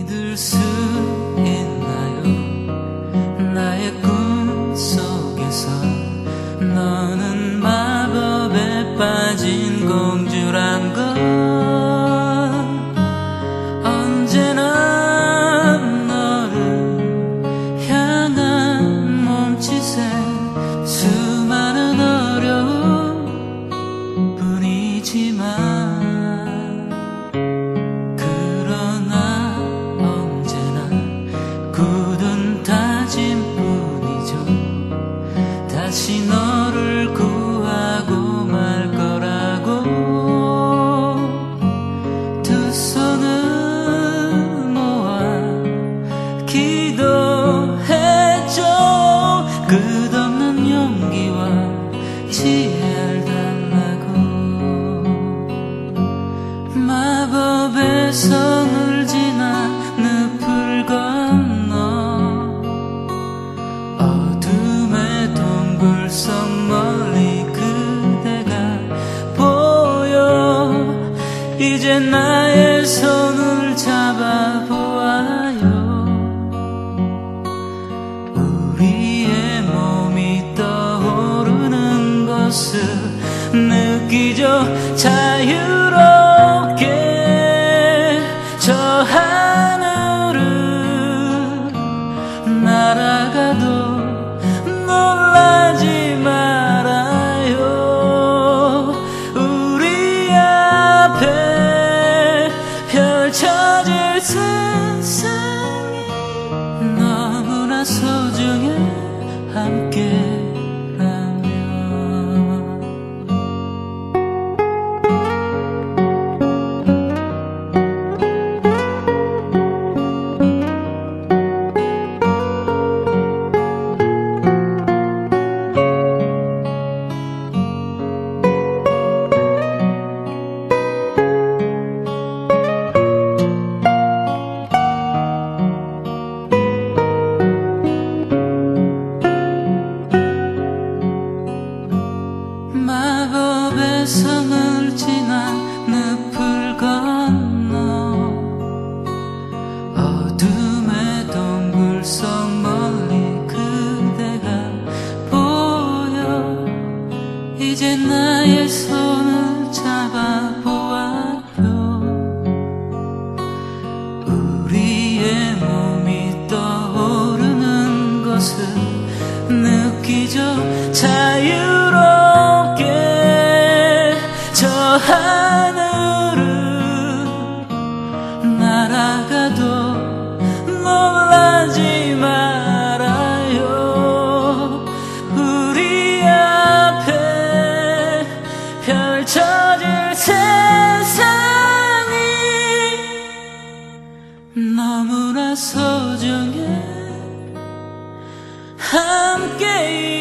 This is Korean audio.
믿을 수 있나요? 나의 꿈속에서 너는 마법에 빠진 공주란 걸. 언제나 너를 향한 몸짓에 수많은 어려움 뿐이지만 다시 너를 구하고 말 거라고 두 손을 모아 기도했죠. 끝없는 용기와 지혜를 달라고. 마법의 성을 지나 늪을 건너 불성 멀리 그대가 보여. 이제 나의 손을 잡아보아요. 우리의 몸이 떠오르는 것을 느끼죠. 자유롭게 저 하늘을 날아가도 놀라지 말아요. 우리 앞에 펼쳐질 세상이 너무나 소중해 함께라면. 마법의 성을 지나 늪을 건너 어둠의 동굴속 멀리 그대가 보여. 이제 나의 손을 잡아보아요. 우리의 몸이 떠오르는 것을 느끼죠. 자유롭게 저 하늘을 날아가도 놀라지 말아요. 우리 앞에 펼쳐질 세상이 너무나 소중해 함께